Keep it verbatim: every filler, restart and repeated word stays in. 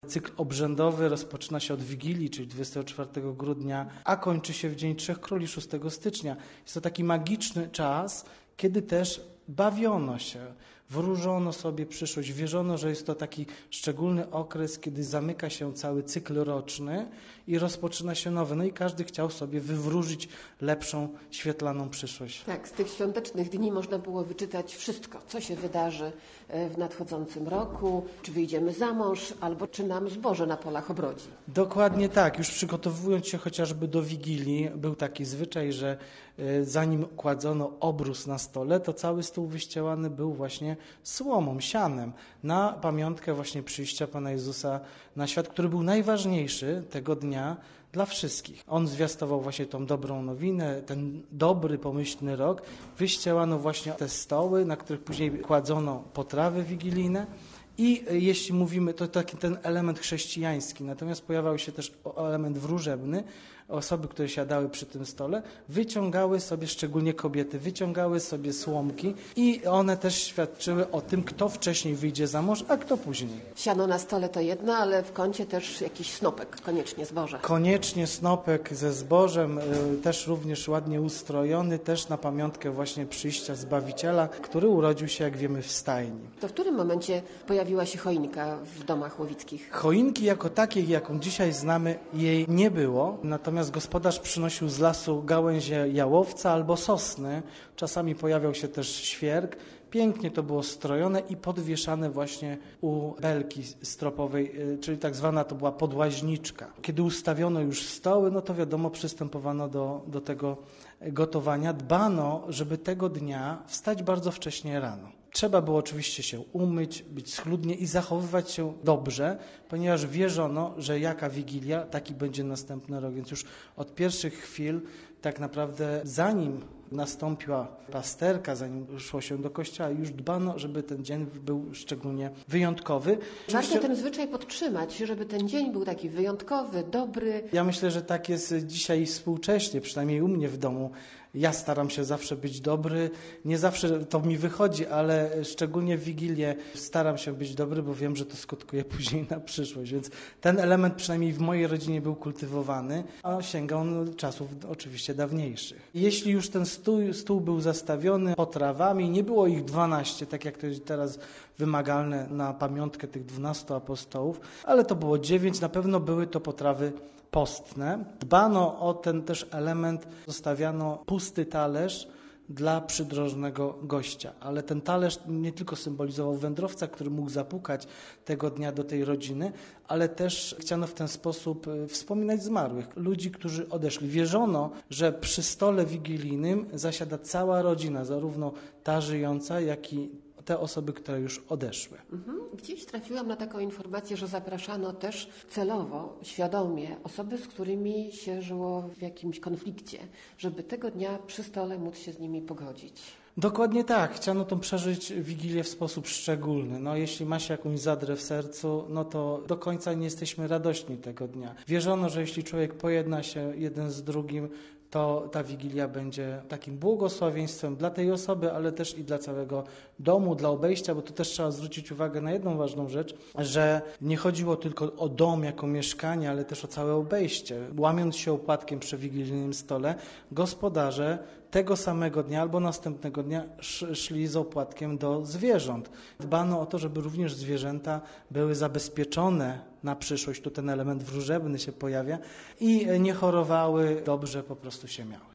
cykl obrzędowy rozpoczyna się od Wigilii, czyli dwudziestego czwartego grudnia, a kończy się w Dzień Trzech Króli, szóstego stycznia. Jest to taki magiczny czas, kiedy też bawiono się, wróżono sobie przyszłość, wierzono, że jest to taki szczególny okres, kiedy zamyka się cały cykl roczny i rozpoczyna się nowy. No i każdy chciał sobie wywróżyć lepszą, świetlaną przyszłość. Tak, z tych świątecznych dni można było wyczytać wszystko, co się wydarzy w nadchodzącym roku, czy wyjdziemy za mąż, albo czy nam zboże na polach obrodzi. Dokładnie tak. Już przygotowując się chociażby do Wigilii, był taki zwyczaj, że zanim kładzono obrus na stole, to cały stół wyścielany był właśnie słomą, sianem, na pamiątkę właśnie przyjścia Pana Jezusa na świat, który był najważniejszy tego dnia dla wszystkich. On zwiastował właśnie tą dobrą nowinę, ten dobry, pomyślny rok. Wyścielano właśnie te stoły, na których później kładzono potrawy wigilijne. I jeśli mówimy, to taki ten element chrześcijański, natomiast pojawiał się też element wróżebny. Osoby, które siadały przy tym stole, wyciągały sobie, szczególnie kobiety, wyciągały sobie słomki i one też świadczyły o tym, kto wcześniej wyjdzie za mąż, a kto później. Siano na stole to jedno, ale w kącie też jakiś snopek, koniecznie zboże. Koniecznie snopek ze zbożem, też również ładnie ustrojony, też na pamiątkę właśnie przyjścia Zbawiciela, który urodził się, jak wiemy, w stajni. To w którym momencie pojawiła się choinka w domach łowickich? Choinki jako takiej, jaką dzisiaj znamy, jej nie było, natomiast gospodarz przynosił z lasu gałęzie jałowca albo sosny. Czasami pojawiał się też świerk. Pięknie to było strojone i podwieszane właśnie u belki stropowej, czyli tak zwana to była podłaźniczka. Kiedy ustawiono już stoły, no to wiadomo, przystępowano do, do tego gotowania. Dbano, żeby tego dnia wstać bardzo wcześnie rano. Trzeba było oczywiście się umyć, być schludnie i zachowywać się dobrze, ponieważ wierzono, że jaka Wigilia, taki będzie następny rok. Więc już od pierwszych chwil tak naprawdę zanim nastąpiła pasterka, zanim szło się do kościoła, już dbano, żeby ten dzień był szczególnie wyjątkowy. Warto ten zwyczaj podtrzymać, żeby ten dzień był taki wyjątkowy, dobry. Ja myślę, że tak jest dzisiaj współcześnie, przynajmniej u mnie w domu. Ja staram się zawsze być dobry. Nie zawsze to mi wychodzi, ale szczególnie w Wigilię staram się być dobry, bo wiem, że to skutkuje później na przyszłość. Więc ten element przynajmniej w mojej rodzinie był kultywowany, a sięga on czasów oczywiście dawniejszych. Jeśli już ten stół, stół był zastawiony potrawami, nie było ich dwanaście, tak jak to jest teraz wymagalne na pamiątkę tych dwunastu apostołów, ale to było dziewięć. Na pewno były to potrawy postne. Dbano o ten też element, zostawiano pusty talerz dla przydrożnego gościa. Ale ten talerz nie tylko symbolizował wędrowca, który mógł zapukać tego dnia do tej rodziny, ale też chciano w ten sposób wspominać zmarłych. Ludzi, którzy odeszli. Wierzono, że przy stole wigilijnym zasiada cała rodzina, zarówno ta żyjąca, jak i te osoby, które już odeszły. Mhm. Gdzieś trafiłam na taką informację, że zapraszano też celowo, świadomie osoby, z którymi się żyło w jakimś konflikcie, żeby tego dnia przy stole móc się z nimi pogodzić. Dokładnie tak. Chciano tą przeżyć Wigilię w sposób szczególny. No, jeśli ma się jakąś zadrę w sercu, no to do końca nie jesteśmy radośni tego dnia. Wierzono, że jeśli człowiek pojedna się jeden z drugim, to ta Wigilia będzie takim błogosławieństwem dla tej osoby, ale też i dla całego domu, dla obejścia, bo tu też trzeba zwrócić uwagę na jedną ważną rzecz, że nie chodziło tylko o dom jako mieszkanie, ale też o całe obejście. Łamiąc się opłatkiem przy wigilijnym stole, gospodarze tego samego dnia albo następnego dnia szli z opłatkiem do zwierząt. Dbano o to, żeby również zwierzęta były zabezpieczone na przyszłość. Tu ten element wróżebny się pojawia i nie chorowały, dobrze po prostu się miały.